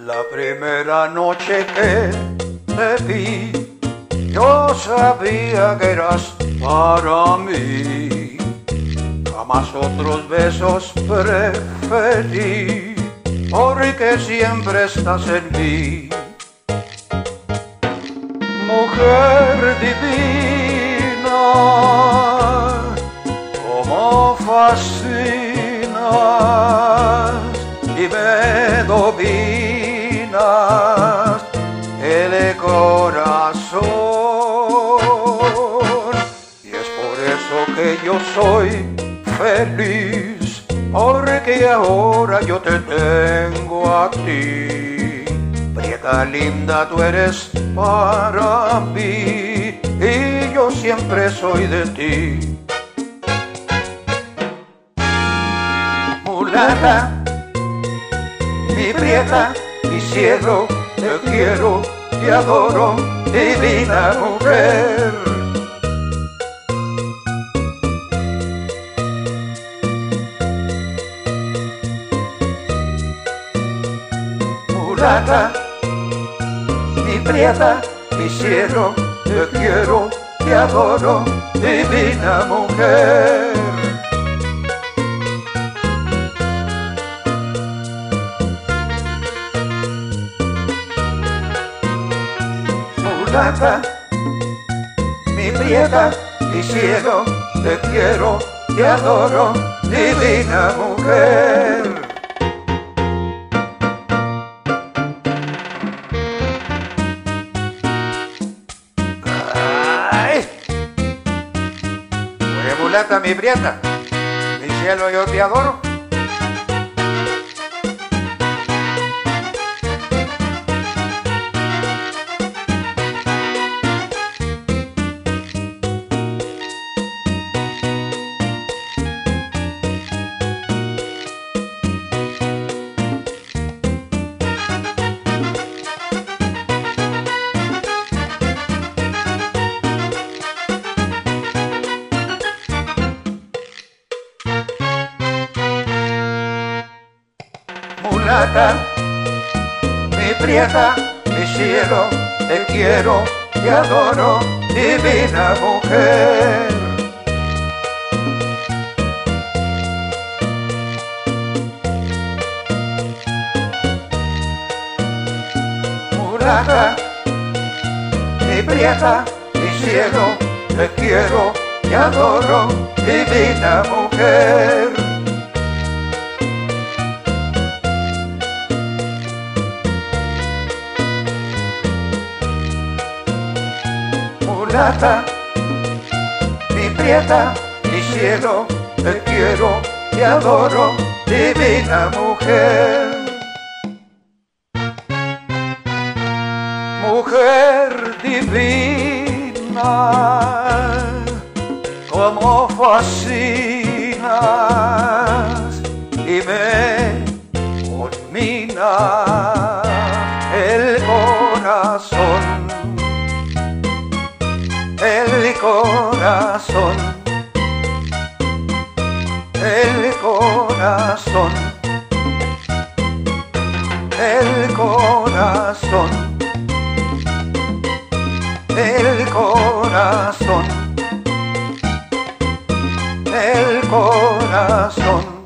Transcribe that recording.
La primera noche que te vi, yo sabía que eras para mí. Jamás otros besos preferí, porque siempre estás en mí. Mujer divina, como fascinas y me dominas el corazón. Y es por eso que yo soy feliz, porque ahora yo te tengo a ti. Prieta linda, tú eres para mí y yo siempre soy de ti. Mulata, mi prieta, mi cielo, te quiero, te adoro, divina mujer. Mulata, mi prieta, mi cielo, te quiero, te adoro, divina mujer. Mulata, mi prieta, mi cielo, te quiero, te adoro, divina mujer. Mulata, mi prieta, mi cielo, yo te adoro. Mulata, mi prieta, mi cielo, te quiero, te adoro, divina mujer. Mulata, mi prieta, mi cielo, te quiero, te adoro, divina mujer. Mulata, mi prieta, mi cielo, te quiero, te adoro, divina mujer. Mujer divina, como fascinas y me conminas el corazón. El corazón, el corazón, el corazón, el corazón, el corazón.